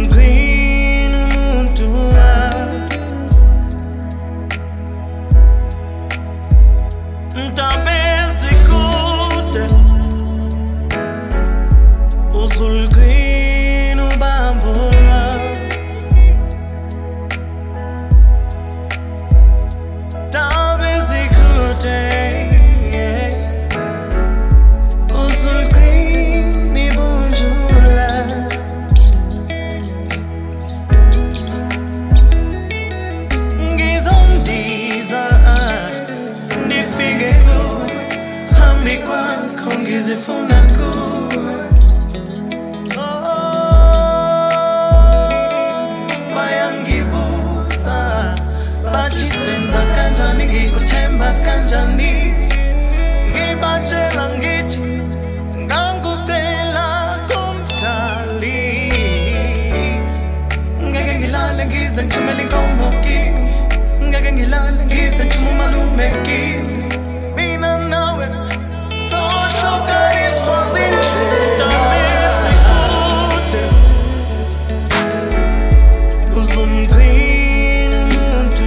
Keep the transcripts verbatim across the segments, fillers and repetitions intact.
Uzumqina umuntu Ntaba ezikude uzulqina ubambula Ntaba ezikude uzulqina ibunjula Ngizondiza Nifike kuwe hambi kwakho ngizifuna kuwe Bayangibuza bathi senza kanjani ngikuthemba kanjani Ngibatshela ngithi ngangudela kumdali Ngeke ngilale ngize ngithumele inkomo kini Ngeke ngilale ngize ngithuma umalume kini Mina nawe sohlukaniswa zindlela ezikude Uzumqina umuntu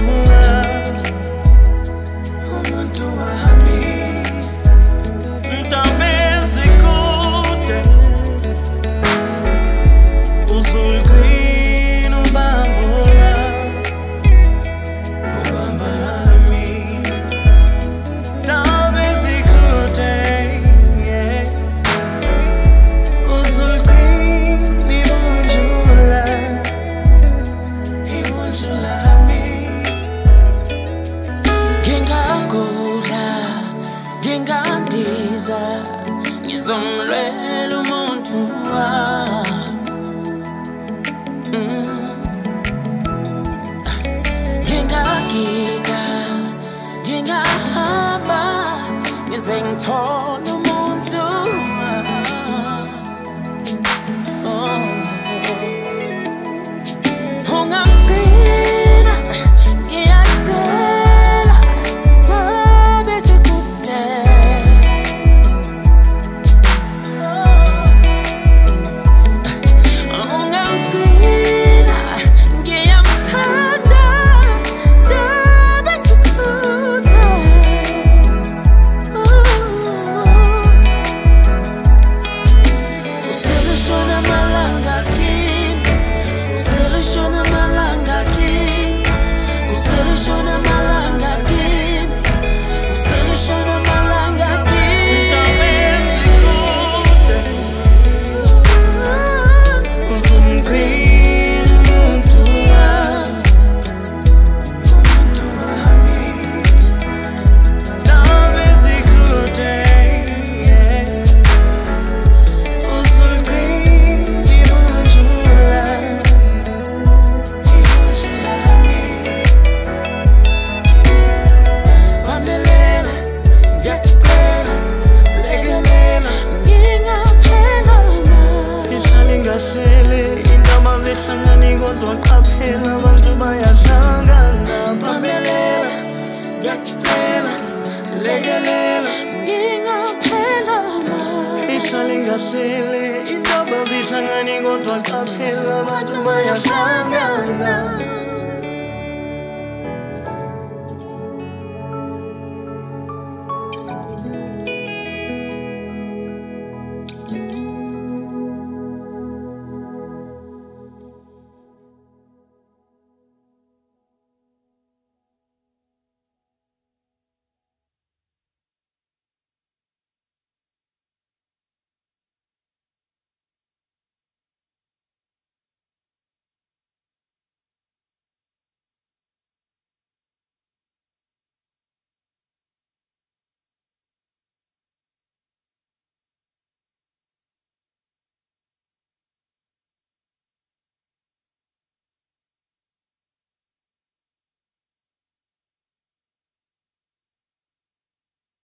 umuntu wami Ntaba ezikude uzulqina ubambula ubambula mi Ntaba ezikude uzulqina ibunjula ibunjula mi Ngingagula ngingandiza ngizomlwela umuntu Ngingagida ngingahamba ngize ngithole umuntu Ungaqina ngiyacela Ntaba ezikude Ungaqina ngiyamthanda Ntaba ezikude Uselishona malanga kimi Uselishona malanga kimi Uselishona malanga kimi Uselishona malanga kimi Ntaba ezikude uzumqina umuntu umuntu wami Ntaba ezikude uzulqina ibunjula ibunjula mi Bambelela ngiyacela lekelela ngingaphela Ihlale ingahlele indaba zihlangani kodwa qaphela abantu bayahlangana Bambelela ngiyacela lekelela ngingaphela Ihlale ingahlele indaba zihlangani kodwa qaphela abantu bayahlangana